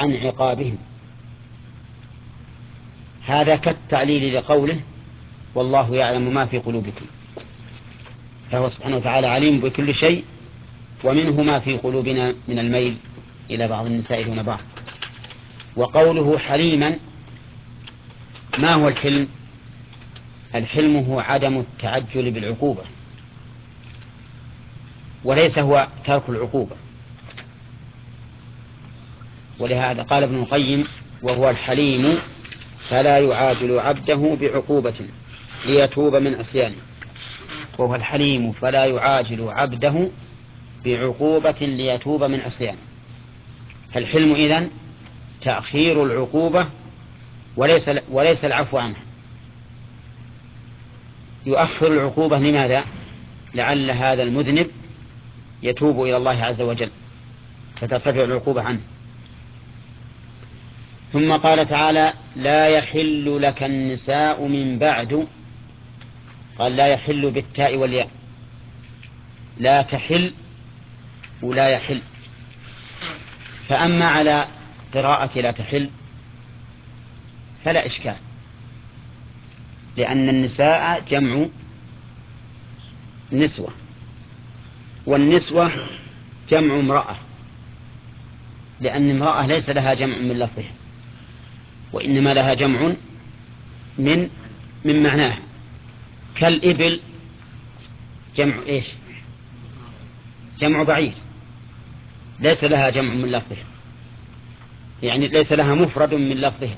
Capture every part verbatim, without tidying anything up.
عن عقابهم. هذا كالتعليل لقوله والله يعلم ما في قلوبكم، فهو سبحانه وتعالى عليم بكل شيء، ومنه ما في قلوبنا من الميل إلى بعض النساء دون بعض. وقوله حليما، ما هو الحلم؟ الحلم هو عدم التعجل بالعقوبة، وليس هو ترك العقوبة. ولهذا قال ابن القيم وهو الحليم فلا يعاجل عبده بعقوبة ليتوب من عصيانه. وهو الحليم فلا يعاجل عبده بعقوبة ليتوب من عصيانه. الحلم إذن تأخير العقوبة وليس وليس العفو عنها. يؤخر العقوبة لماذا؟ لعل هذا المذنب يتوب إلى الله عز وجل فترتفع العقوبة عنه. ثم قال تعالى لا يحل لك النساء من بعد، قال لا يحل بالتاء والياء، لا تحل ولا يحل. فأما على قراءة لا تحل فلا إشكال، لأن النساء جمع نسوة، والنسوة جمع امرأة، لأن امرأة ليس لها جمع من لفظها، وإنما لها جمع من من معناها. كالإبل جمع إيش؟ جمع بعير، ليس لها جمع من لفظها، يعني ليس لها مفرد من لفظها.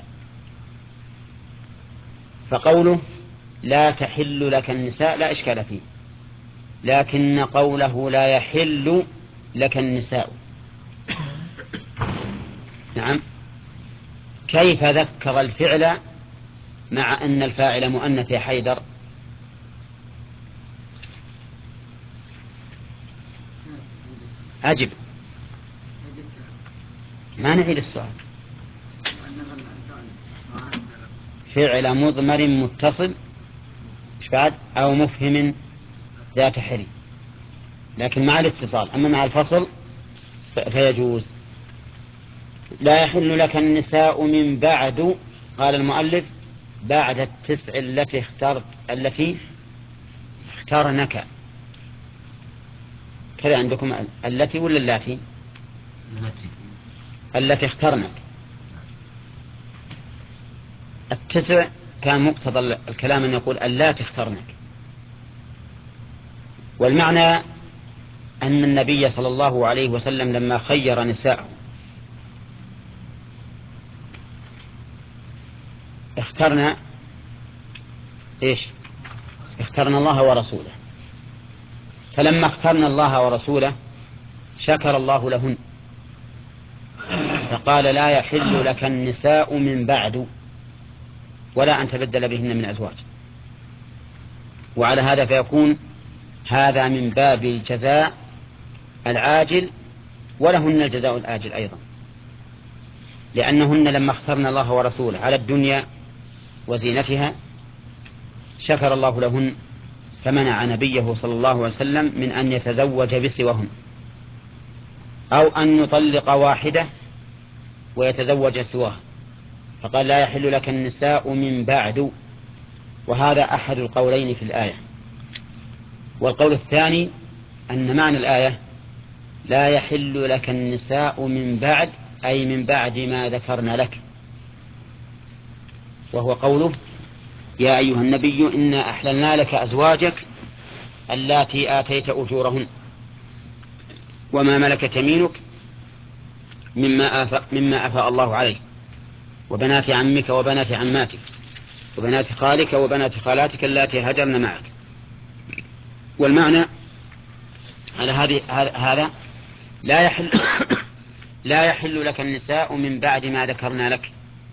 فقوله لا تحل لك النساء لا إشكال فيه، لكن قوله لا يحل لك النساء، نعم، كيف ذكر الفعل مع أن الفاعل مؤنث يا حيدر؟ أجب، ما نعيد السؤال. فعل مضمر متصل بعد أو مفهم ذات حري، لكن مع الاتصال. أما مع الفصل فيجوز. لا يحل لك النساء من بعد، قال المؤلف بعد التسع التي اخترت التي اخترنك. كذا عندكم التي ولا اللاتي؟ التي اخترنك. التسع كان مقتضى الكلام أن يقول اللاتي اخترنك. والمعنى أن النبي صلى الله عليه وسلم لما خير نساءه اخترنا إيش؟ اخترنا الله ورسوله، فلما اخترنا الله ورسوله شكر الله لهن، فقال لا يحل لك النساء من بعد ولا أن تبدل بهن من أزواج. وعلى هذا فيكون هذا من باب الجزاء العاجل، ولهن الجزاء الآجل أيضا، لأنهن لما اخترنا الله ورسوله على الدنيا وزينتها شكر الله لهن، فمنع نبيه صلى الله عليه وسلم من أن يتزوج بسوهن، أو أن يطلق واحدة ويتزوج سواها، فقال لا يحل لك النساء من بعد. وهذا أحد القولين في الآية. والقول الثاني أن معنى الآية لا يحل لك النساء من بعد أي من بعد ما ذكرنا لك، وهو قوله يا أيها النبي إنا أحللنا لك أزواجك اللاتي آتيت أجورهن وما ملكت يمينك مما أفاء, مما أفاء الله عليك وبنات عمك وبنات عماتك وبنات خالك وبنات خالاتك اللاتي هجرن معك. والمعنى على هذه هذا لا يحل لا يحل لك النساء من بعد ما ذكرنا لك.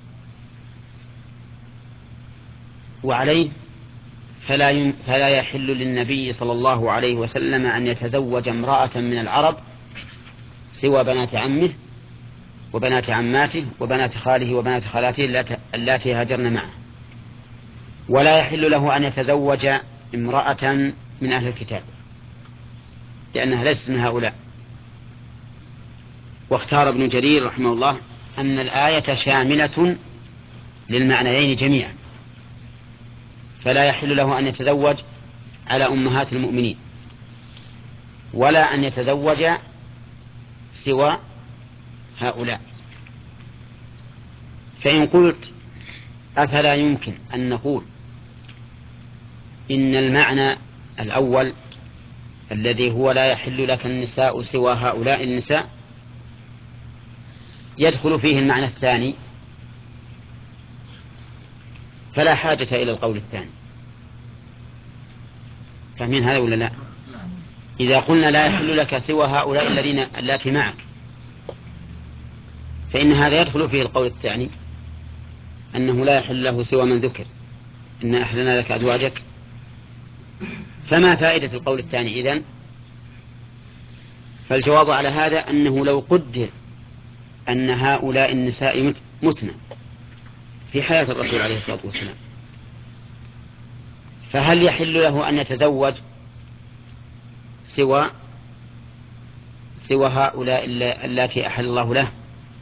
وعليه فلا فلا يحل للنبي صلى الله عليه وسلم أن يتزوج امرأة من العرب سوى بنات عمه وبنات عماته وبنات خاله وبنات خالاته اللاتي هاجرن معه. ولا يحل له أن يتزوج امرأة من أهل الكتاب لأنها ليست من هؤلاء. واختار ابن جرير رحمه الله أن الآية شاملة للمعنيين جميعا، فلا يحل له أن يتزوج على أمهات المؤمنين ولا أن يتزوج سوى هؤلاء. فإن قلت أفلا يمكن أن نقول إن المعنى الأول الذي هو لا يحل لك النساء سوى هؤلاء النساء يدخل فيه المعنى الثاني، فلا حاجة إلى القول الثاني. فاهمين هذا ولا لا؟ إذا قلنا لا يحل لك سوى هؤلاء الذين اللاتي معك، فإن هذا يدخل فيه القول الثاني أنه لا يحل له سوى من ذكر إن أحلنا لك أزواجك. فما فائدة القول الثاني إذن؟ فالجواب على هذا أنه لو قدر أن هؤلاء النساء متن في حياة الرسول عليه الصلاة والسلام، فهل يحل له أن يتزوج سوى سوى هؤلاء اللاتي أحل الله له؟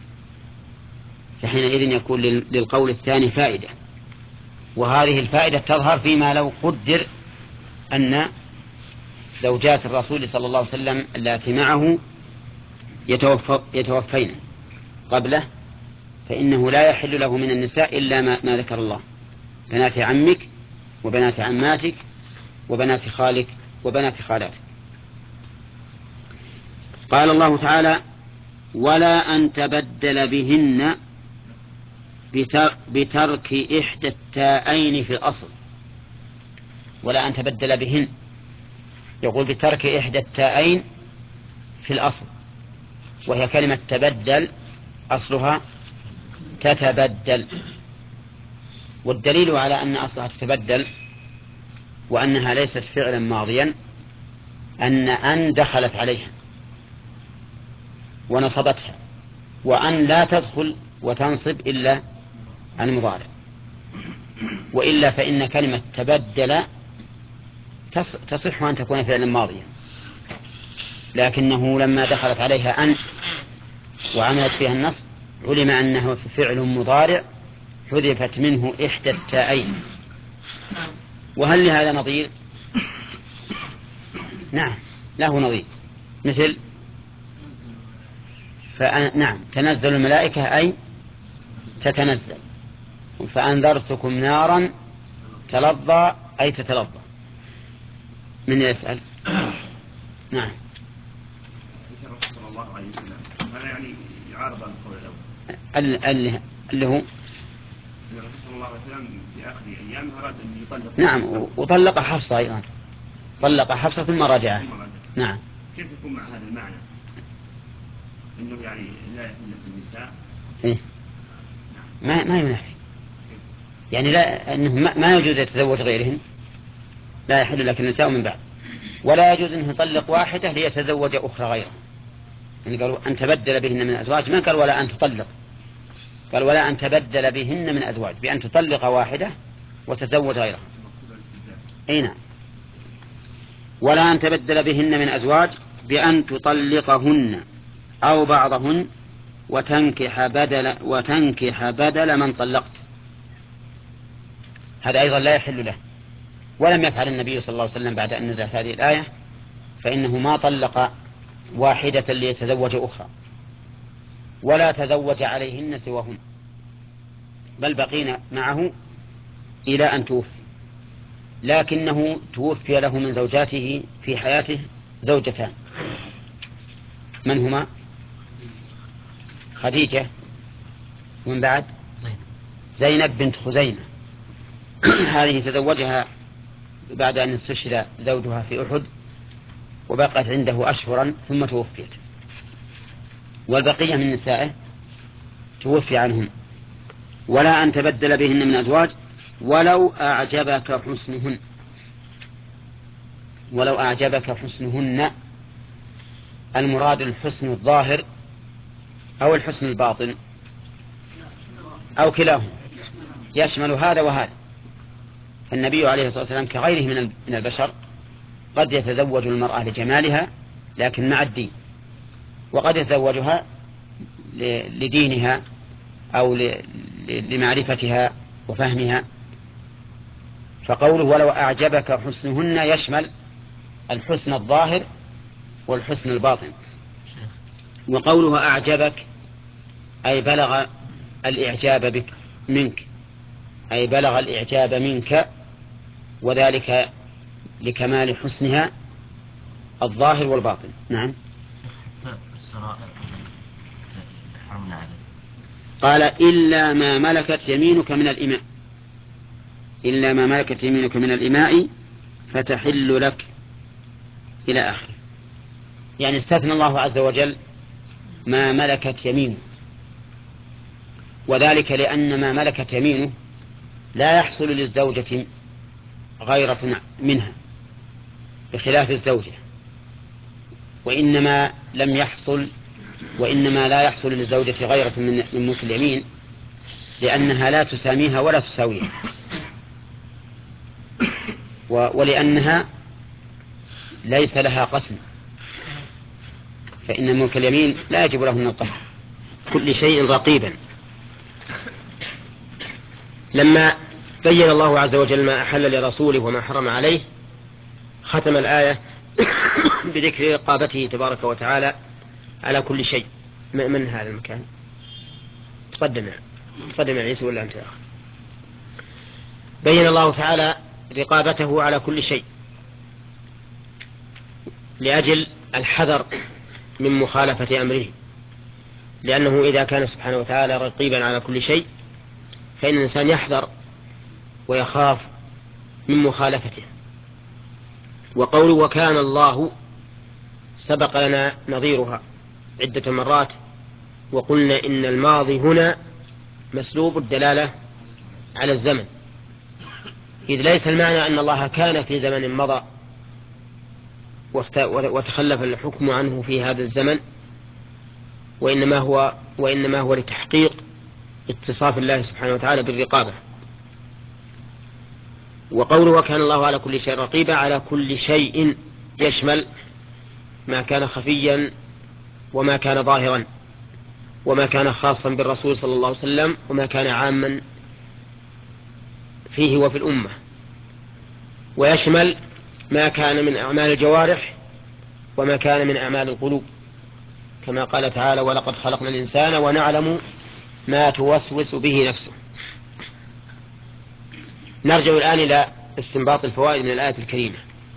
فحينئذ يكون للقول الثاني فائدة، وهذه الفائدة تظهر فيما لو قدر أن زوجات الرسول صلى الله عليه وسلم اللاتي معه يتوفين قبله، فإنه لا يحل له من النساء إلا ما, ما ذكر الله: بنات عمك وبنات عماتك وبنات خالك وبنات خالاتك. قال الله تعالى: ولا أن تبدل بهن بترك إحدى التاءين في الأصل. ولا أن تبدل بهن، يقول بترك إحدى التاءين في الأصل، وهي كلمة تبدل أصلها تتبدل. والدليل على أن أصلها تتبدل وأنها ليست فعلا ماضيا أن أن دخلت عليها ونصبتها، وأن لا تدخل وتنصب إلا المضارع، وإلا فإن كلمة تبدل تصح أن تكون فعلا ماضيا، لكنه لما دخلت عليها أن وعملت فيها النصب علم أنه فعل مضارع حذفت منه إحدى التاءين. وهل لهذا نظير؟ نعم له نظير، مثل نعم تنزل الملائكة أي تتنزل، فأنذرتكم نارا تلظى أي تتلظى. من يسأل؟ نعم. صلى الله عليه وسلم هذا يعني يعارض القول الأول اللي, اللي هو الرسول صلى الله عليه وسلم في آخر أيام أراد أن يطلق. نعم، وطلق حفصة أيضا، طلق حفصة ثم رجع. نعم. كيف يكون مع هذا المعنى إنه يعني لا يحل النساء؟ إيه؟ ما ما ينافي، يعني لا أنه ما يجوز يتزوج غيرهن، لا يحل لك النساء من بعد، ولا يجوز أنه يطلق واحدة ليتزوج أخرى غيرها. يعني قالوا أن تبدل بهن من أزواج، ما قال ولا أن تطلق، قال ولا أن تبدل بهن من أزواج، بأن تطلق واحدة وتزوج غيرها. أي نعم. ولا أن تبدل بهن من أزواج بأن تطلقهن أو بعضهن وتنكح بدل وتنكح بدل من طلقت، هذا أيضا لا يحل له. ولم يفعل النبي صلى الله عليه وسلم بعد أن نزلت هذه الآية، فإنه ما طلق واحدة ليتزوج أخرى ولا تزوج عليهن سواهن، بل بقين معه إلى أن توفي. لكنه توفي له من زوجاته في حياته زوجتان، من هما؟ خديجة، ومن بعد زينب بنت خزيمة. هذه تزوجها بعد أن استشهد زوجها في أحد وبقت عنده أشهرا ثم توفيت، والبقية من نسائه توفي عنهم. ولا أن تبدل بهن من أزواج ولو أعجبك حسنهن، ولو أعجبك حسنهن، المراد الحسن الظاهر أو الحسن الباطن أو كلاهما، يشمل هذا وهذا. فالنبي عليه الصلاة والسلام كغيره من البشر قد يتزوج المرأة لجمالها لكن مع الدين، وقد يتزوجها لدينها أو لمعرفتها وفهمها. فقوله ولو أعجبك حسنهن يشمل الحسن الظاهر والحسن الباطن. وقوله أعجبك أي بلغ الإعجاب بك منك، أي بلغ الإعجاب منك، وذلك لكمال حسنها الظاهر والباطن. نعم. قال إلا ما ملكت يمينك من الإماء، إلا ما ملكت يمينك من الإماء فتحل لك إلى آخره. يعني استثنى الله عز وجل ما ملكت يمينه، وذلك لأن ما ملكت يمينه لا يحصل للزوجة غيرة منها بخلاف الزوجة، وإنما لم يحصل وإنما لا يحصل للزوجة غيرة من ملك اليمين لأنها لا تساميها ولا تساويها، ولأنها ليس لها قسم، فإن ملك اليمين لا يجب له من القسم، كل شيء رقيبا. لما بين الله عز وجل ما أحل لرسوله وما حرم عليه ختم الآية بذكر رقابته تبارك وتعالى على كل شيء. من هذا المكان؟ تقدم تقدم يا عيسى ولا أنت يا أخي؟ بين الله تعالى رقابته على كل شيء لأجل الحذر من مخالفة أمره، لأنه إذا كان سبحانه وتعالى رقيبا على كل شيء فإن الإنسان يحذر ويخاف من مخالفته. وقول وكان الله سبق لنا نظيرها عدة مرات، وقلنا إن الماضي هنا مسلوب الدلالة على الزمن، إذ ليس المعنى أن الله كان في زمن مضى وتخلف الحكم عنه في هذا الزمن، وإنما هو, وإنما هو لتحقيق اتصاف الله سبحانه وتعالى بالرقابة. وقوله وكان الله على كل شيء رقيبا على كل شيء يشمل ما كان خفيا وما كان ظاهرا، وما كان خاصا بالرسول صلى الله عليه وسلم وما كان عاما فيه وفي الأمة، ويشمل ما كان من أعمال الجوارح وما كان من أعمال القلوب، كما قال تعالى ولقد خلقنا الإنسان ونعلم ما توسوس به نفسه. نرجع الآن إلى استنباط الفوائد من الآية الكريمة.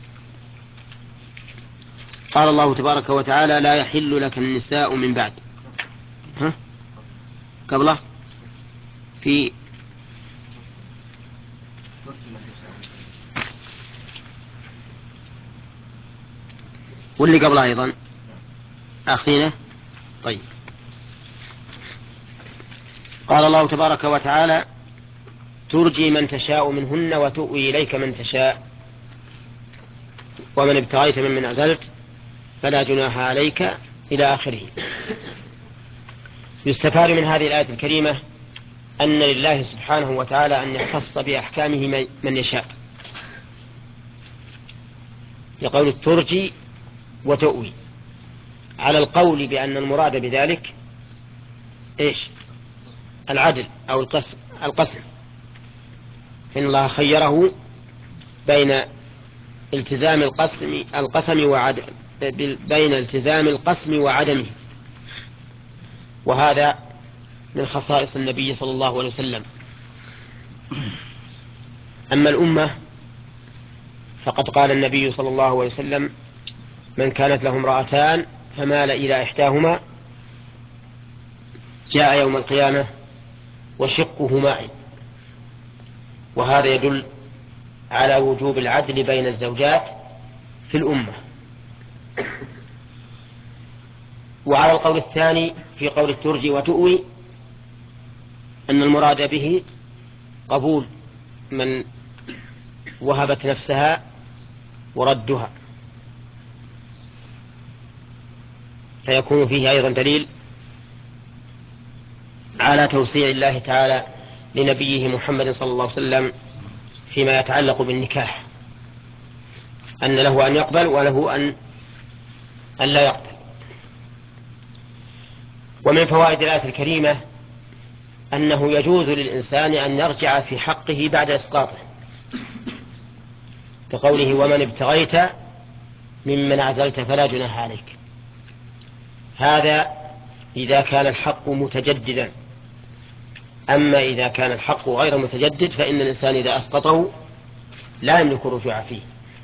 قال الله تبارك وتعالى لا يحل لك النساء من بعد. ها؟ قبله في واللي قبله أيضا أخذينه. طيب، قال الله تبارك وتعالى ترجي من تشاء منهن وتؤوي إليك من تشاء ومن ابتغيت ممن عزلت فلا جناح عليك إلى آخره. يستفاد من هذه الآية الكريمة أن لله سبحانه وتعالى أن يختص بأحكامه من يشاء، يقول ترجي وتؤوي، على القول بأن المراد بذلك إيش؟ العدل أو القسم القسم إن الله خيره بين التزام القسم القسم وعدم بين التزام القسم وعدمه، وهذا من خصائص النبي صلى الله عليه وسلم. أما الأمة فقد قال النبي صلى الله عليه وسلم من كانت له امرأتان فمال إلى إحداهما جاء يوم القيامة وشقه ماء، وهذا يدل على وجوب العدل بين الزوجات في الأمة. وعلى القول الثاني في قول الترجي وتؤوي أن المراد به قبول من وهبت نفسها وردها، فيكون فيه أيضا دليل على توسيع الله تعالى لنبيه محمد صلى الله عليه وسلم فيما يتعلق بالنكاح، أن له أن يقبل وله أن أن لا يقبل. ومن فوائد الآية الكريمة أنه يجوز للإنسان أن يرجع في حقه بعد إسقاطه، كقوله ومن ابتغيت ممن عزلت فلا جناح عليك. هذا إذا كان الحق متجددا. أما إذا كان الحق غير متجدد فإن الإنسان إذا أسقطه لا يملك الرجوع فيه.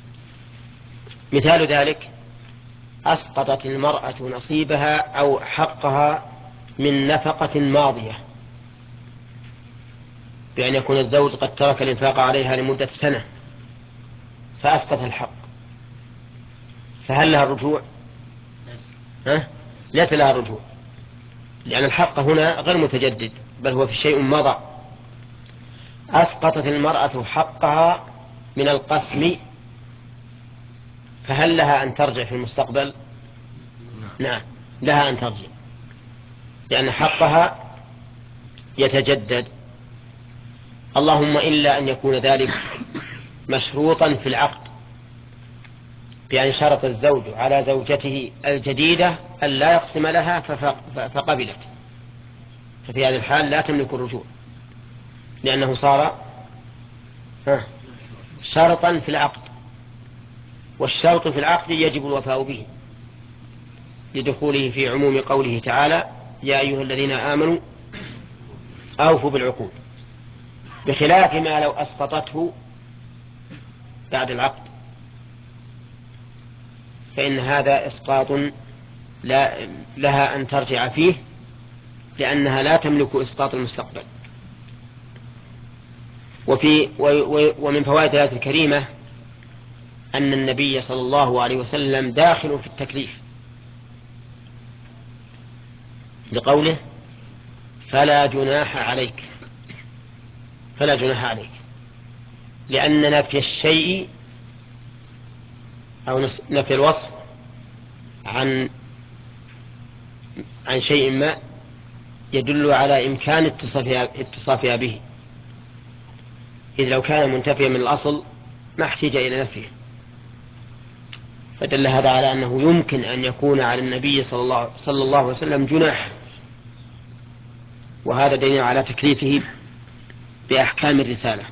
مثال ذلك: أسقطت المرأة نصيبها أو حقها من نفقة ماضية، بأن يكون الزوج قد ترك الإنفاق عليها لمدة سنة فأسقط الحق، فهل لها الرجوع؟ أه؟ ليس لها الرجوع، لأن الحق هنا غير متجدد بل هو في شيء مضى. أسقطت المرأة حقها من القسم، فهل لها أن ترجع في المستقبل؟ نعم، لها أن ترجع، لأن حقها يتجدد. اللهم إلا أن يكون ذلك مشروطا في العقد، بأن شرط الزوج على زوجته الجديدة أن لا يقسم لها فقبلت، ففي هذه الحال لا تملك الرجوع، لأنه صار شرطا في العقد، والشرط في العقد يجب الوفاء به لدخوله في عموم قوله تعالى يا أيها الذين آمنوا أوفوا بالعقود، بخلاف ما لو أسقطته بعد العقد فإن هذا إسقاط لا لها أن ترجع فيه، لأنها لا تملك إسقاط المستقبل. وفي ومن فوائد الآية الكريمة أن النبي صلى الله عليه وسلم داخل في التكليف لقوله فلا جناح عليك، فلا جناح عليك، لأن نفي الشيء أو نفي الوصف عن عن شيء ما يدل على إمكان اتصافها به، إذ لو كان منتفيا من الأصل ما احتاج إلى نفيه، فدل هذا على أنه يمكن أن يكون على النبي صلى الله, صلى الله عليه وسلم جناح، وهذا دليل على تكليفه بأحكام الرسالة.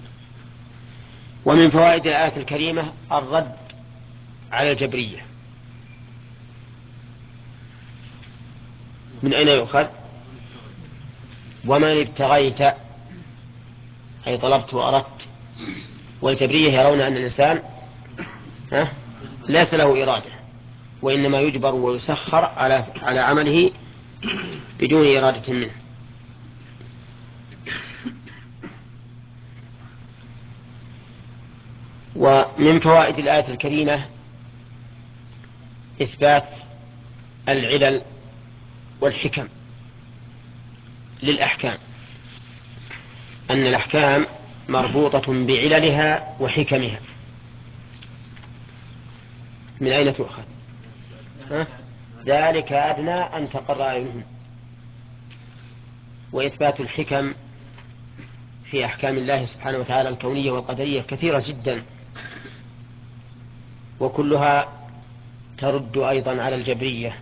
ومن فوائد الآية الكريمة الرد على الجبرية. من أين يؤخذ؟ ومن ابتغيت أي طلبت وأردت، والجبرية يرون أن الإنسان ليس له إرادة، وإنما يجبر ويسخر على على عمله بدون إرادة منه. ومن فوائد الآية الكريمة إثبات العلل والحكم للأحكام، أن الأحكام مربوطة بعللها وحكمها. من أين تؤخذ؟ ذلك أدنى أن تقر أعينهم. وإثبات الحكم في أحكام الله سبحانه وتعالى الكونية والقدرية كثيرة جدا، وكلها ترد أيضا على الجبرية،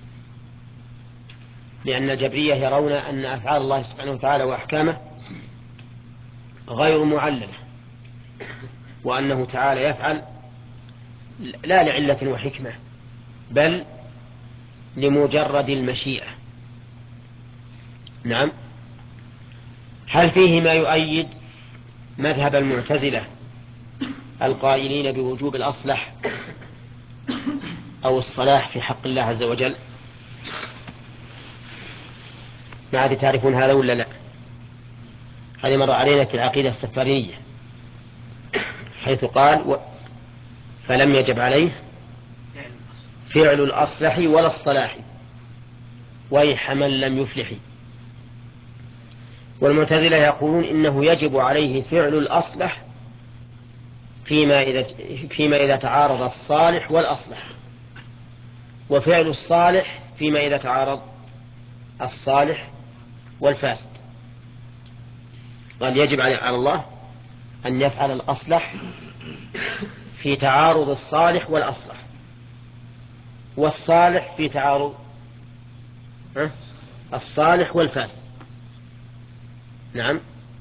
لأن الجبرية يرون أن أفعال الله سبحانه وتعالى وأحكامه غير معللة، وأنه تعالى يفعل لا لعلة وحكمة بل لمجرد المشيئة. نعم. هل فيه ما يؤيد مذهب المعتزلة القائلين بوجوب الأصلح أو الصلاح في حق الله عز وجل؟ ما عاد تعرفون هذا ولا لا؟ هذه مر علينا في العقيدة السفارينية، حيث قال و... فلم يجب عليه فعل الأصلح ولا الصلاح ويح من لم يفلح. والمعتزلة يقولون إنه يجب عليه فعل الأصلح فيما إذا, فيما إذا تعارض الصالح والأصلح، وفعل الصالح فيما إذا تعارض الصالح والفاسد. قال يجب على الله أن يفعل الأصلح في تعارض الصالح والأصلح، والصالح في تعارض الصالح والفاسد. نعم،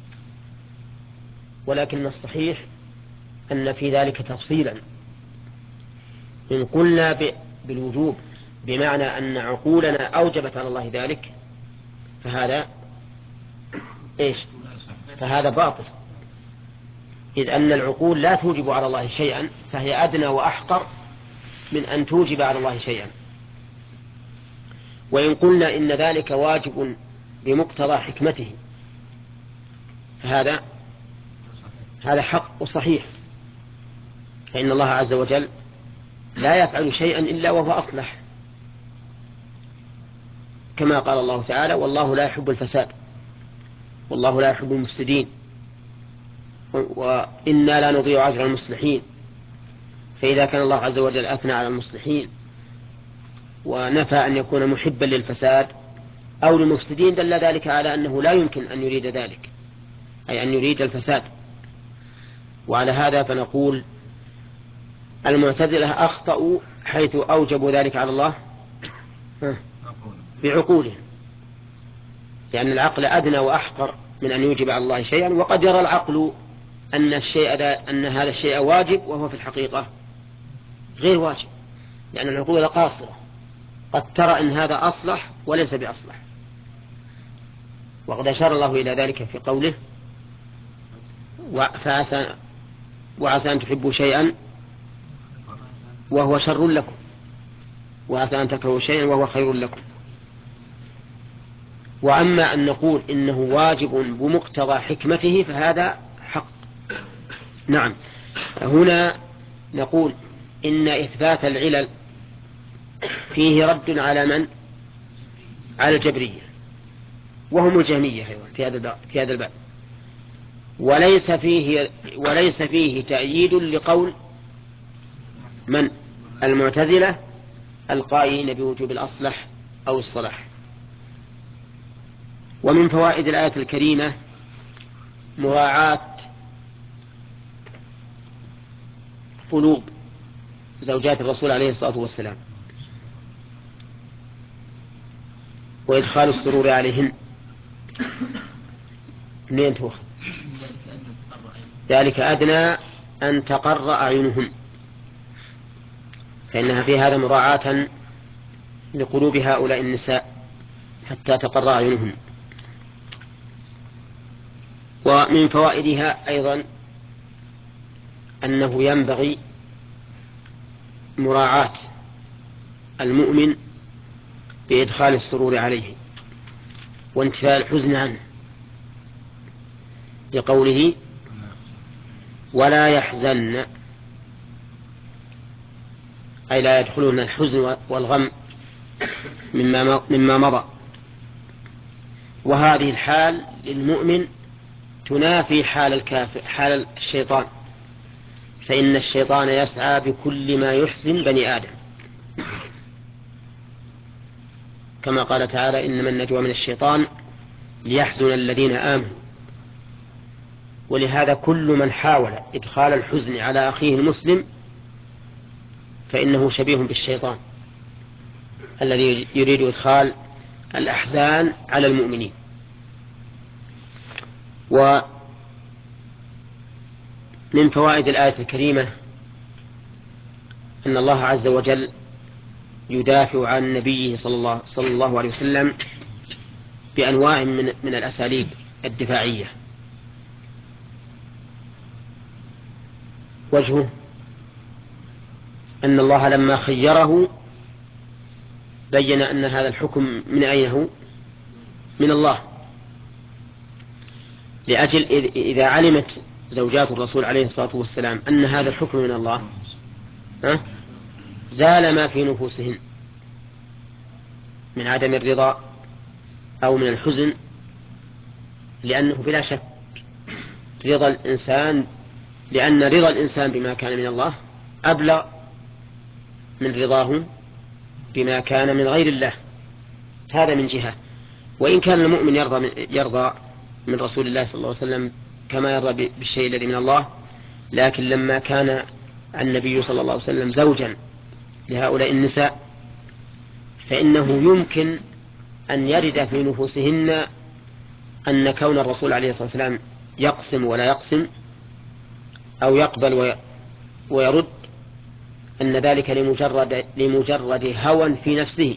ولكن الصحيح أن في ذلك تفصيلا. إن قلنا بالوجوب بمعنى أن عقولنا أوجبت على الله ذلك فهذا إيش؟ فهذا باطل، إذ أن العقول لا توجب على الله شيئا، فهي أدنى وأحقر من أن توجب على الله شيئا. وإن قلنا إن ذلك واجب بمقتضى حكمته فهذا هذا حق وصحيح، فإن الله عز وجل لا يفعل شيئا إلا وهو أصلح، كما قال الله تعالى: والله لا يحب الفساد والله لا يحب المفسدين وإنا لا نضيع أجر المصلحين. فإذا كان الله عز وجل أثنى على المصلحين ونفى أن يكون محبا للفساد أو للمفسدين دل ذلك على أنه لا يمكن أن يريد ذلك، أي أن يريد الفساد. وعلى هذا فنقول المعتزلة أخطأوا حيث أوجبوا ذلك على الله بعقولهم، لأن العقل أدنى وأحقر من أن يوجب على الله شيئا، وقد يرى العقل أن الشيء أن هذا الشيء واجب وهو في الحقيقة غير واجب، لأن العقول قاصرة، قد ترى أن هذا أصلح وليس بأصلح. وقد أشار الله إلى ذلك في قوله: فعسى وعسى أن تحبوا شيئا وهو شر لكم وعسى أن تكرهوا شيئا وهو خير لكم. وأما أن نقول إنه واجب بمقتضى حكمته فهذا حق. نعم، هنا نقول إن إثبات العلل فيه رد على من؟ على الجبرية، وهم الجهمية أيضا في هذا في هذا الباب، وليس فيه وليس فيه تأييد لقول من؟ المعتزلة القائلين بوجوب الأصلح أو الصلاح. ومن فوائد الآية الكريمة مراعاة قلوب زوجات الرسول عليه الصلاة والسلام وإدخال السرور عليهن. منين توخ؟ ذلك أدنى أن تقر أعينهن، فإنها في هذا مراعاة لقلوب هؤلاء النساء حتى تقر أعينهن. ومن فوائدها أيضا أنه ينبغي مراعاة المؤمن بإدخال السرور عليه وانتفاء الحزن عنه، لقوله: ولا يحزن، أي لا يدخلون الحزن والغم مما مما مضى. وهذه الحال للمؤمن تنافي حال الكافر حال الشيطان، فإن الشيطان يسعى بكل ما يحزن بني آدم، كما قال تعالى: إنما النجوى من الشيطان ليحزن الذين آمنوا. ولهذا كل من حاول إدخال الحزن على أخيه المسلم فإنه شبيه بالشيطان الذي يريد إدخال الأحزان على المؤمنين. ومن فوائد الآية الكريمة أن الله عز وجل يدافع عن نبيه صلى الله, صلى الله عليه وسلم بأنواع من, من الأساليب الدفاعية. وجهه أن الله لما خيره بين أن هذا الحكم من أين هو؟ من الله، لأجل إذا علمت زوجات الرسول عليه الصلاة والسلام أن هذا الحكم من الله ها؟ زال ما في نفوسهن من عدم الرضا أو من الحزن، لأنه بلا شك رضا الإنسان لأن رضا الإنسان بما كان من الله أبلغ من رضاه بما كان من غير الله. هذا من جهة. وإن كان المؤمن يرضى من, يرضى من رسول الله صلى الله عليه وسلم كما يرضى بالشيء الذي من الله، لكن لما كان النبي صلى الله عليه وسلم زوجا لهؤلاء النساء فإنه يمكن أن يرد في نفوسهن أن كون الرسول عليه الصلاة والسلام يقسم ولا يقسم أو يقبل ويرد أن ذلك لمجرد, لمجرد هوى في نفسه.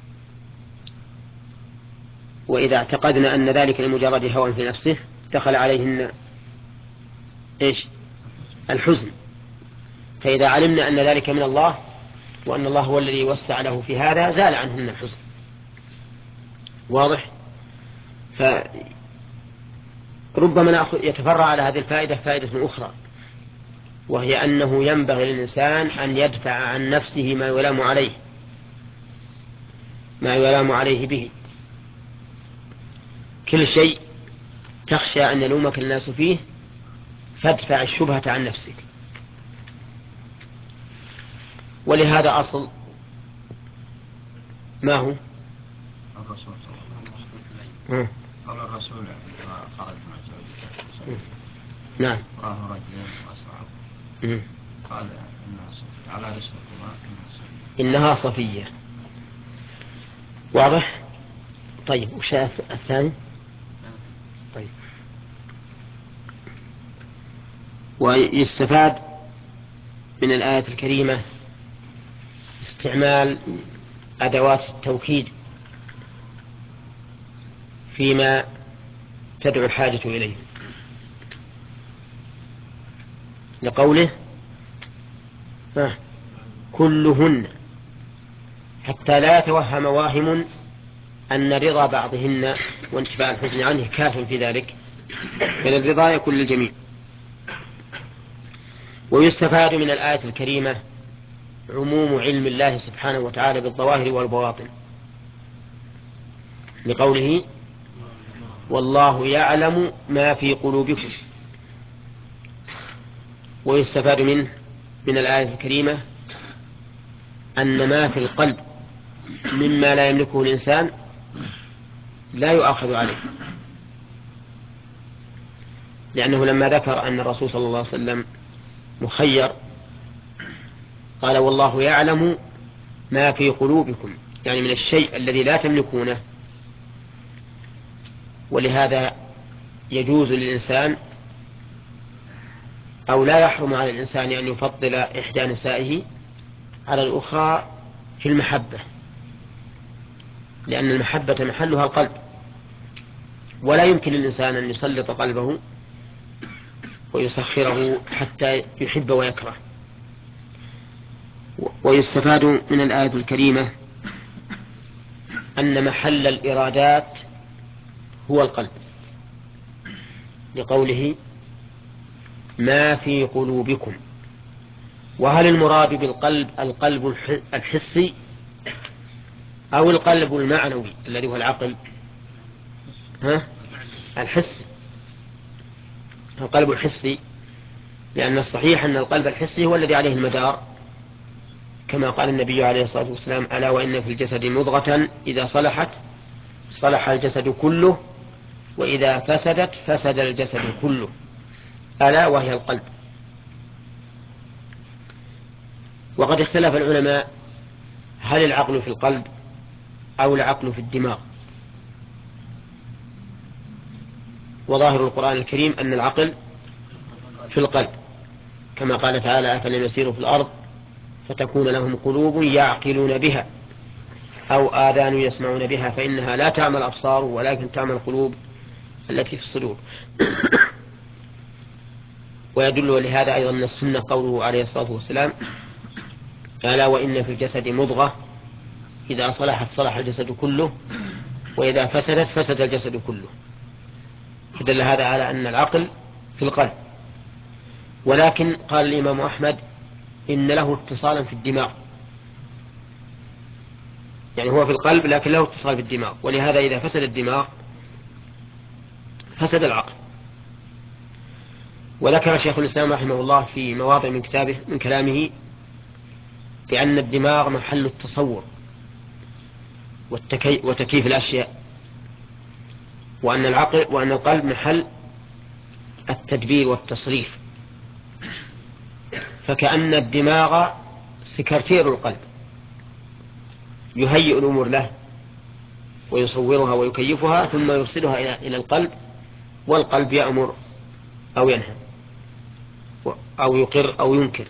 وإذا اعتقدنا أن ذلك لمجرد هوى في نفسه دخل عليهن إيش؟ الحزن. فإذا علمنا أن ذلك من الله وأن الله هو الذي وسع له في هذا زال عنهن الحزن. واضح؟ فربما يتفرع على هذه الفائدة فائدة أخرى، وهي أنه ينبغي للإنسان أن يدفع عن نفسه ما يلام عليه ما يلام عليه به. كل شيء تخشى أن يلومك الناس فيه فادفع الشبهة عن نفسك. ولهذا أصل ما هو الرسول صلى الله عليه وسلم قال الرسول خرج مع زوجته نعم راه رجلين وأسرعه قال إنها صفية على رسلكما إنها صفية. واضح؟ طيب وش الثاني؟ طيب ويستفاد من الآية الكريمة استعمال أدوات التوكيد فيما تدعو الحاجة إليه، لقوله كلهن، حتى لا يتوهم واهم أن رضا بعضهن وانتفاء الحزن عنه كاف في ذلك، بل الرضا يكون للجميع. ويستفاد من الآية الكريمة عموم علم الله سبحانه وتعالى بالظواهر والبواطن، لقوله والله يعلم ما في قلوبكم. ويستفاد منه من الآية الكريمة أن ما في القلب مما لا يملكه الإنسان لا يؤاخذ عليه، لأنه لما ذكر أن الرسول صلى الله عليه وسلم مخير قال والله يعلم ما في قلوبكم، يعني من الشيء الذي لا تملكونه. ولهذا يجوز للإنسان أو لا يحرم على الإنسان أن يفضل إحدى نسائه على الأخرى في المحبة، لأن المحبة محلها القلب، ولا يمكن للإنسان أن يسلط قلبه ويسخره حتى يحب ويكره. ويستفاد من الآية الكريمة أن محل الإرادات هو القلب، لقوله ما في قلوبكم. وهل المراد بالقلب القلب الحسي أو القلب المعنوي الذي هو العقل؟ ها؟ الحس، القلب الحسي، لأن الصحيح أن القلب الحسي هو الذي عليه المدار، كما قال النبي عليه الصلاة والسلام ألا وإن في الجسد مضغة إذا صلحت صلح الجسد كله وإذا فسدت فسد الجسد كله، ألا وهي القلب. وقد اختلف العلماء هل العقل في القلب أو العقل في الدماغ، وظاهر القرآن الكريم أن العقل في القلب، كما قال تعالى أفلم يسيروا في الأرض فتكون لهم قلوب يعقلون بها أو آذان يسمعون بها فإنها لا تعمى الأبصار ولكن تعمى القلوب التي في الصدور. ويدل لهذا أيضا من السنة قوله عليه الصلاة والسلام ألا وإن في الجسد مضغة إذا صلحت صلح الجسد كله وإذا فسدت فسد الجسد كله. فدل هذا على أن العقل في القلب. ولكن قال الإمام أحمد إن له اتصالا في الدماغ، يعني هو في القلب لكن له اتصال في الدماغ، ولهذا إذا فسد الدماغ فسد العقل. وذكر شيخ الإسلام رحمه الله في مواضع من كتابه من كلامه بأن الدماغ محل التصور وتكييف الأشياء، وأن العقل وأن القلب محل التدبير والتصريف، فكأن ويصورها ويكيفها ثم يرسلها إلى إلى القلب، والقلب يأمر أو ينهى أو يقر أو ينكر.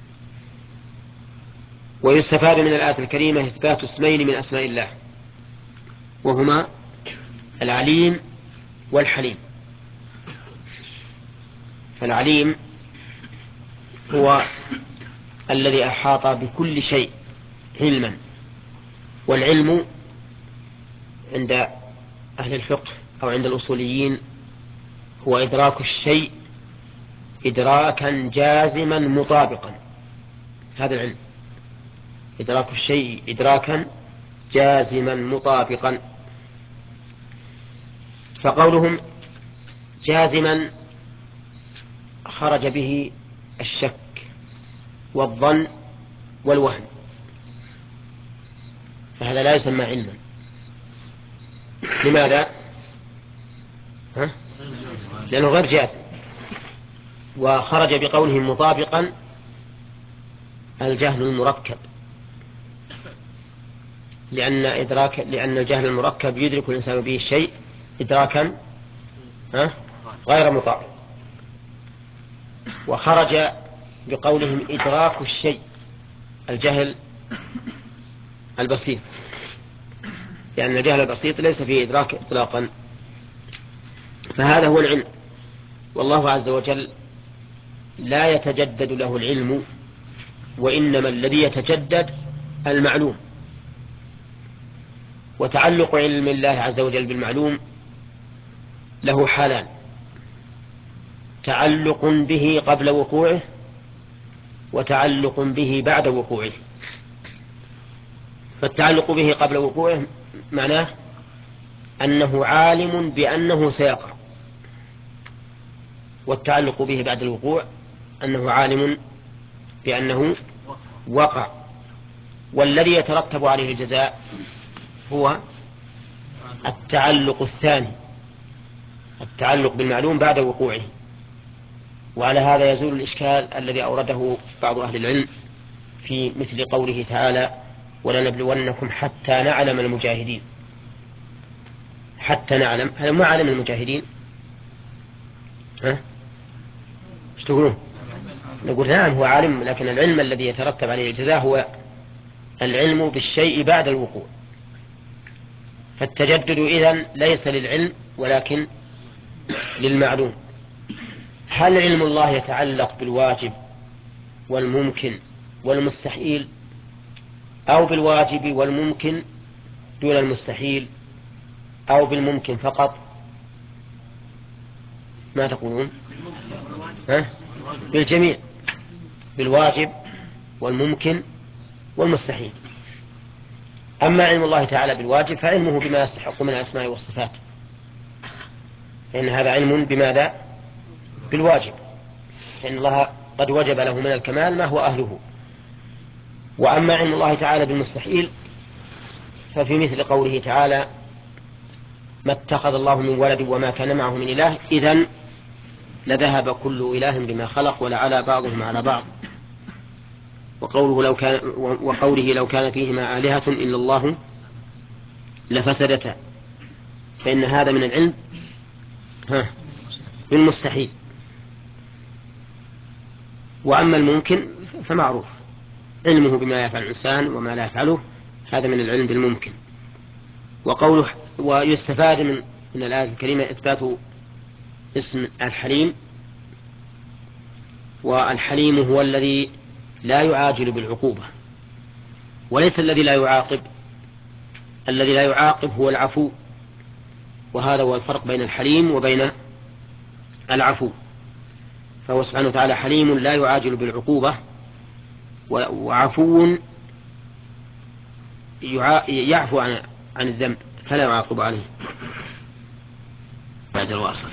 ويستفاد من الآية الكريمة إثبات اسمين من أسماء الله، وهما العليم والحليم. فالعليم هو الذي أحاط بكل شيء علما، والعلم عند أهل الفقه أو عند الأصوليين هو إدراك الشيء إدراكا جازما مطابقا. هذا العلم، إدراك الشيء إدراكا جازما مطابقا. فقولهم جازما خرج به الشك والظن والوهم، فهذا لا يسمى علما. لماذا؟ ها؟ لأنه غير جازم. وخرج بقولهم مطابقا الجهل المركب، لأن إدراك لأن الجهل المركب يدرك الإنسان به الشيء إدراكا ها؟ غير مطابق. وخرج بقولهم إدراك الشيء الجهل البسيط، لأن الجهل البسيط ليس فيه إدراك إطلاقا. فهذا هو العلم، والله عز وجل لا يتجدد له العلم، وإنما الذي يتجدد المعلوم. وتعلق علم الله عز وجل بالمعلوم له حالان: تعلق به قبل وقوعه، وتعلق به بعد وقوعه. فالتعلق به قبل وقوعه معناه أنه عالم بأنه سيقع، والتعلق به بعد الوقوع أنه عالم بأنه وقع. والذي يترتب عليه الجزاء هو التعلق الثاني، التعلق بالمعلوم بعد وقوعه. وعلى هذا يزول الإشكال الذي أورده بعض أهل العلم في مثل قوله تعالى: ولنبلونكم حتى نعلم المجاهدين. حتى نعلم، هذا ما علم المجاهدين. ها؟ ايش تقولون؟ نقول نعم هو عالم، لكن العلم الذي يترتب عليه الجزاء هو العلم بالشيء بعد الوقوع. فالتجدد إذن ليس للعلم ولكن للمعلوم. هل علم الله يتعلق بالواجب والممكن والمستحيل، أو بالواجب والممكن دون المستحيل، أو بالممكن فقط؟ ما تقولون؟ ها؟ بالجميع، بالواجب والممكن والمستحيل. أما علم الله تعالى بالواجب فعلمه بما يستحق من الأسماء والصفات، فإن هذا علم بماذا؟ بالواجب، فإن الله قد وجب له من الكمال ما هو أهله. وأما علم الله تعالى بالمستحيل ففي مثل قوله تعالى: ما اتخذ الله من ولد وما كان معه من إله إذن لذهب كل إله بما خلق ولعلى بعضهم على بعض. وقوله لو كان وقوله لو كان فيهما آلهة إلا الله لفسدتا، فإن هذا من العلم ها بالمستحيل. وأما الممكن فمعروف علمه بما يفعل الإنسان وما لا يفعله، هذا من العلم بالممكن. وقوله ويستفاد من من الآية الكريمة إثبات اسم الحليم. والحليم هو الذي لا يعاجل بالعقوبة، وليس الذي لا يعاقب. الذي لا يعاقب هو العفو، وهذا هو الفرق بين الحليم وبين العفو. فهو سبحانه وتعالى حليم لا يعاجل بالعقوبة، وعفو يعفو عن عن الذنب فلا يعاقب عليه. بعد الواصل.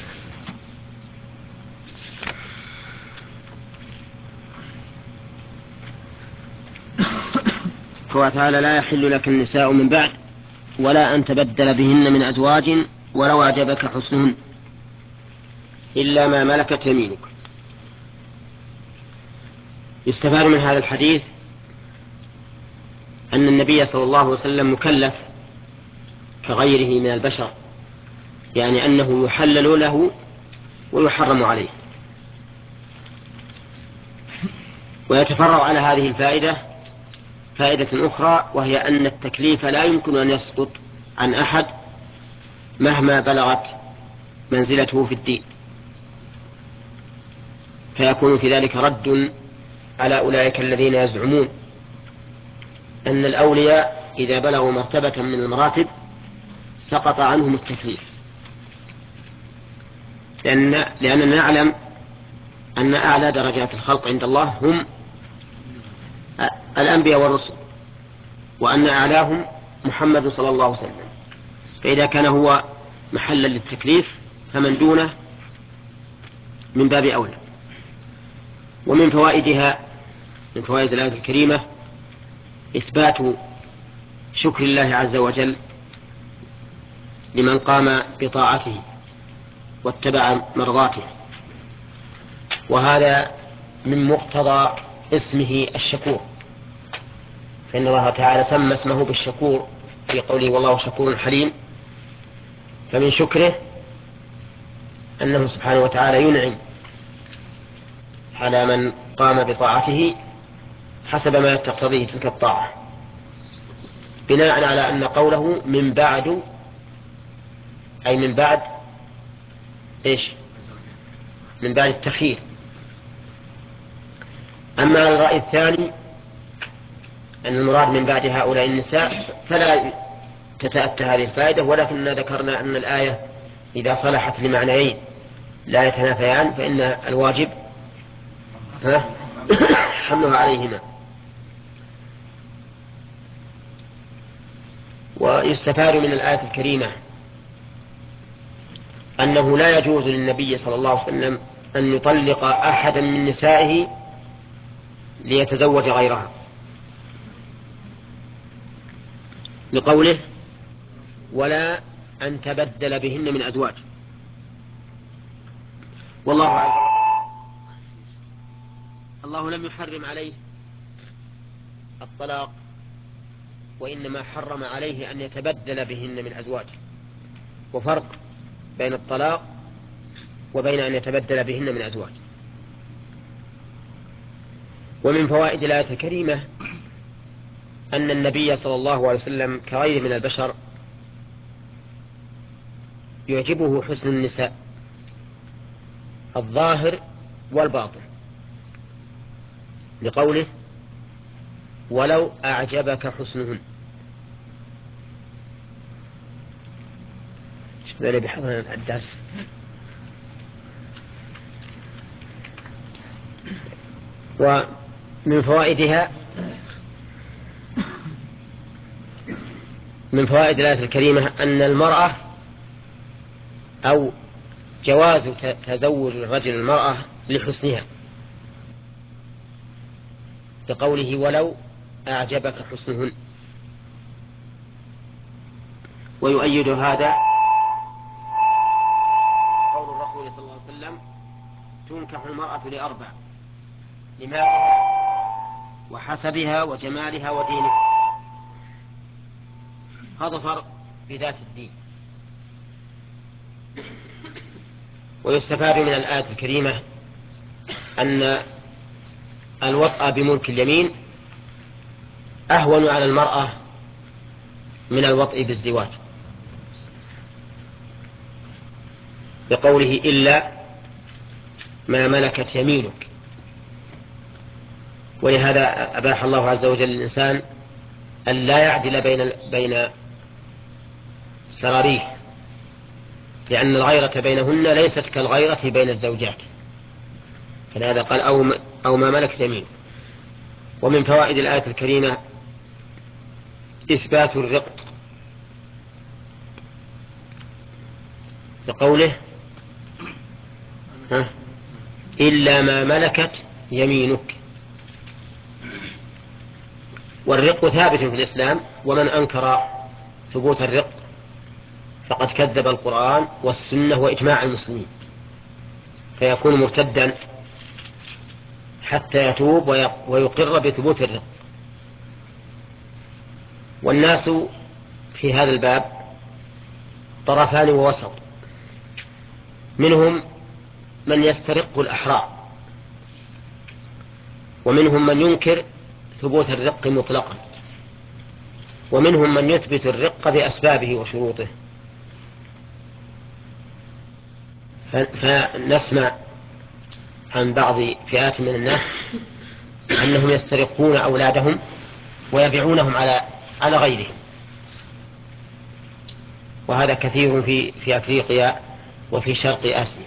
قال تعالى: لا يحل لك النساء من بعد ولا أن تبدل بهن من أزواج ولو أعجبك حسنهن إلا ما ملكت يمينك. يستفاد من هذا الحديث أن النبي صلى الله عليه وسلم مكلف كغيره من البشر، يعني أنه يحلل له ويحرم عليه. ويتفرع على هذه الفائدة فائدة أخرى، وهي أن التكليف لا يمكن أن يسقط عن أحد مهما بلغت منزلته في الدين، فيكون في ذلك رد على أولئك الذين يزعمون أن الأولياء إذا بلغوا مرتبة من المراتب سقط عنهم التكليف، لأن لأننا نعلم أن أعلى درجات الخلق عند الله هم الأنبياء والرسل، وأن أعلاهم محمد صلى الله عليه وسلم، فإذا كان هو محلا للتكليف فمن دونه من باب أولى. ومن فوائدها من فوائد الآية الكريمة إثبات شكر الله عز وجل لمن قام بطاعته واتبع مرضاته، وهذا من مقتضى اسمه الشكور، فإن الله تعالى سمى اسمه بالشكور في قوله والله شكور حليم. فمن شكره أنه سبحانه وتعالى ينعم على من قام بطاعته حسب ما تقتضيه تلك الطاعة، بناء على أن قوله من بعد أي من بعد إيش؟ من بعد التخيير. أما على الرأي الثاني أن المراد من بعد هؤلاء النساء فلا تتأتى هذه الفائدة، ولكننا ذكرنا أن الآية إذا صلحت لمعنيين لا يتنافيان فإن الواجب حملها عليهما. ويستفاد من الآية الكريمة أنه لا يجوز للنبي صلى الله عليه وسلم أن يطلق أحدا من نسائه ليتزوج غيرها، لقوله ولا أن تبدل بهن من أزواج. والله أعلم. الله لم يحرم عليه الطلاق، وإنما حرم عليه أن يتبدل بهن من أزواج، وفرق بين الطلاق وبين أن يتبدل بهن من أزواج. ومن فوائد الآية الكريمة أن النبي صلى الله عليه وسلم كغيره من البشر يعجبه حسن النساء الظاهر والباطن، لقوله ولو أعجبك حسنهن. شوف ذلك بحضر الدرس. ومن فوائدها من فوائد الآية الكريمة أن المرأة أو جواز تزوج الرجل المرأة لحسنها، بقوله ولو أعجبك حسنهن. ويؤيد هذا قول الرسول صلى الله عليه وسلم تنكح المرأة لأربع: لمالها وحسبها وجمالها ودينها. هذا فرق بذات الدين. ويستفاد من الآية الكريمة أن الوطأ بملك اليمين أهون على المرأة من الوطء بالزواج، بقوله إلا ما ملكت يمينك. ولهذا أباح الله عز وجل للإنسان أن لا يعدل بين بين سراريه، لأن الغيرة بينهن ليست كالغيرة بين الزوجات، فلهذا قال أو, أو ما ملكت يمينك. ومن فوائد الآية الكريمة إثبات الرق، بقوله إلا ما ملكت يمينك. والرق ثابت في الإسلام، ومن أنكر ثبوت الرق فقد كذب القرآن والسنة وإجماع المسلمين، فيكون مرتدا حتى يتوب ويقر بثبوت الرق. والناس في هذا الباب طرفان ووسط. منهم من يسترق الأحرار، ومنهم من ينكر ثبوت الرق مطلقا، ومنهم من يثبت الرق بأسبابه وشروطه. فنسمع عن بعض فئات من الناس أنهم يسترقون أولادهم ويبيعونهم على على غيرهم، وهذا كثير في في أفريقيا وفي شرق آسيا،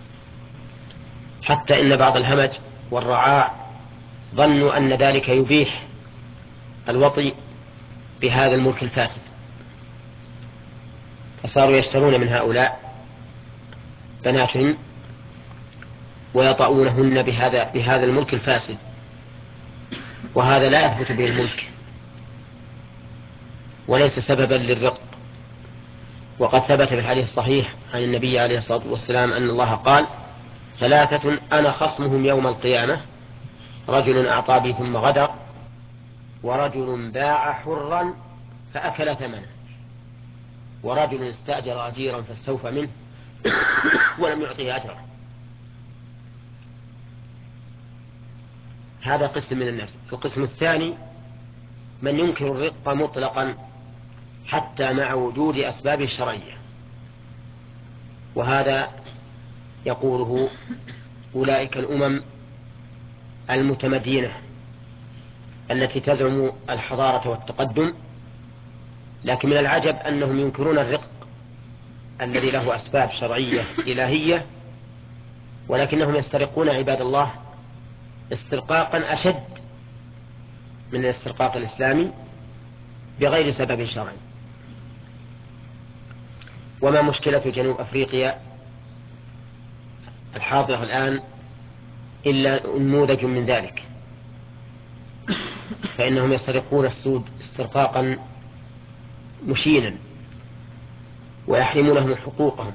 حتى إن بعض الهمج والرعاع ظنوا أن ذلك يبيح الوطي بهذا الملك الفاسد، فصاروا يشترون من هؤلاء بناتهم ويطؤونهن بهذا بهذا الملك الفاسد، وهذا لا يثبت به الملك وليس سببا للرق. وقد ثبت في الحديث الصحيح عن النبي عليه الصلاة والسلام أن الله قال: ثلاثة أنا خصمهم يوم القيامة: رجل أعطى بي ثم غدر، ورجل باع حرا فأكل ثمنه، ورجل استأجر أجيرا فاستوفى منه ولم يعطيه أجره. هذا قسم من الناس. القسم الثاني من ينكر الرق مطلقا حتى مع وجود أسبابه الشرعية، وهذا يقوله أولئك الأمم المتمدينة التي تزعم الحضارة والتقدم، لكن من العجب أنهم ينكرون الرق الذي له أسباب شرعية إلهية، ولكنهم يسترقون عباد الله استرقاقا أشد من الاسترقاق الإسلامي بغير سبب شرعي. وما مشكلة جنوب أفريقيا الحاضرة الآن إلا نموذج من ذلك، فإنهم يسترقون السود استرقاقا مشينا ويحرمونهم حقوقهم،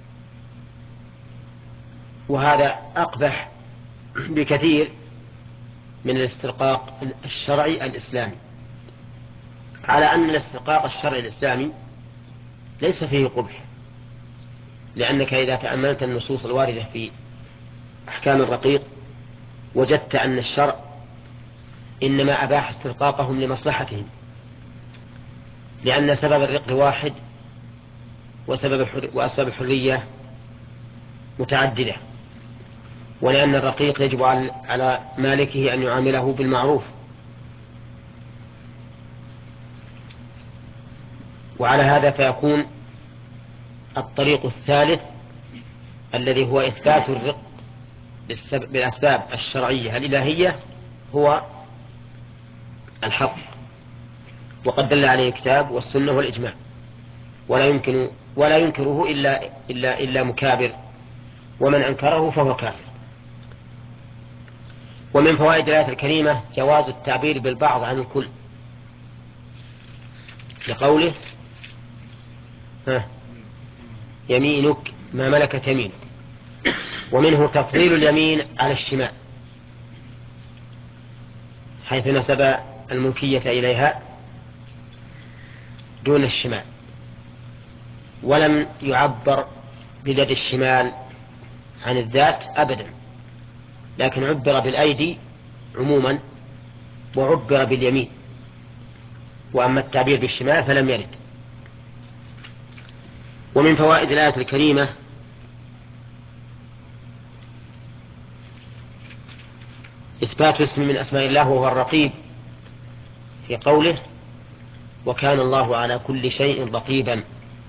وهذا أقبح بكثير من الاسترقاق الشرعي الإسلامي، على أن الاسترقاق الشرعي الإسلامي ليس فيه قبح، لأنك إذا تأملت النصوص الواردة في أحكام الرقيق وجدت أن الشرع إنما أباح استرقاقهم لمصلحتهم، لأن سبب الرق واحد وسبب الحر... وأسباب الحرية متعددة، ولأن الرقيق يجب على مالكه أن يعامله بالمعروف. وعلى هذا فيكون الطريق الثالث الذي هو إثبات الرق بالأسباب الشرعية الإلهية هو الحق، وقد دل عليه الكتاب والسنة والإجماع، ولا يمكن ولا ينكره إلا إلا إلا مكابر، ومن أنكره فهو كافر. ومن فوائد الآية الكريمة جواز التعبير بالبعض عن الكل، لقوله: ها يمينك ما ملكت يمينك. ومنه تفضيل اليمين على الشمال، حيث نسب الملكية إليها دون الشمال، ولم يعبر بيد الشمال عن الذات أبدا، لكن عبر بالأيدي عموما وعبر باليمين، وأما التعبير بالشمال فلم يرد. ومن فوائد الآية الكريمة إثبات اسم من أسماء الله وهو الرقيب، في قوله: وكان الله على كل شيء رقيبا.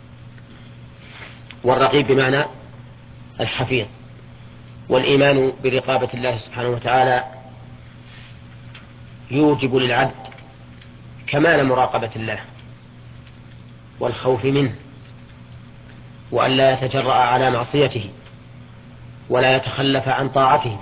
والرقيب بمعنى الحفيظ. والإيمان برقابة الله سبحانه وتعالى يوجب للعبد كمال مراقبة الله والخوف منه، وأن لا يتجرأ على معصيته ولا يتخلف عن طاعته،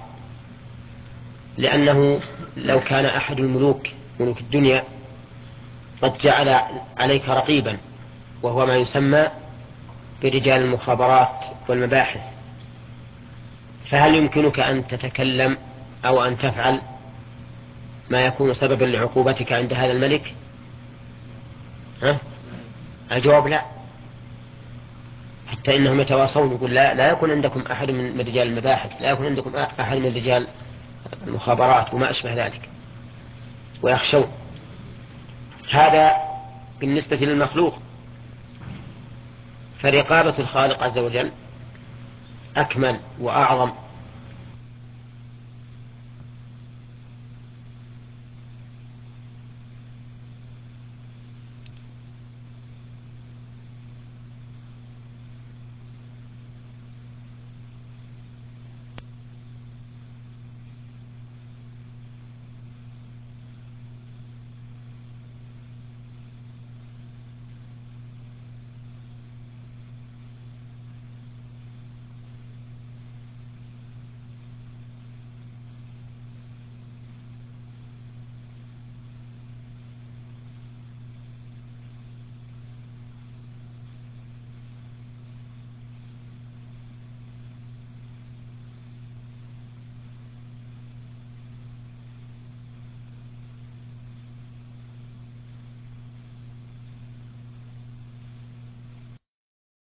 لأنه لو كان أحد الملوك ملوك الدنيا قد جعل عليك رقيبا، وهو ما يسمى برجال المخابرات والمباحث، فهل يمكنك أن تتكلم أو أن تفعل ما يكون سببا لعقوبتك عند هذا الملك؟ ها؟ الجواب لا. فإنهم يتواصون، يقول لا, لا يكون عندكم أحد من رجال المباحث، لا يكون عندكم أحد من رجال المخابرات وما أشبه ذلك، ويخشون. هذا بالنسبة للمخلوق. فرقابة الخالق عز وجل أكمل وأعظم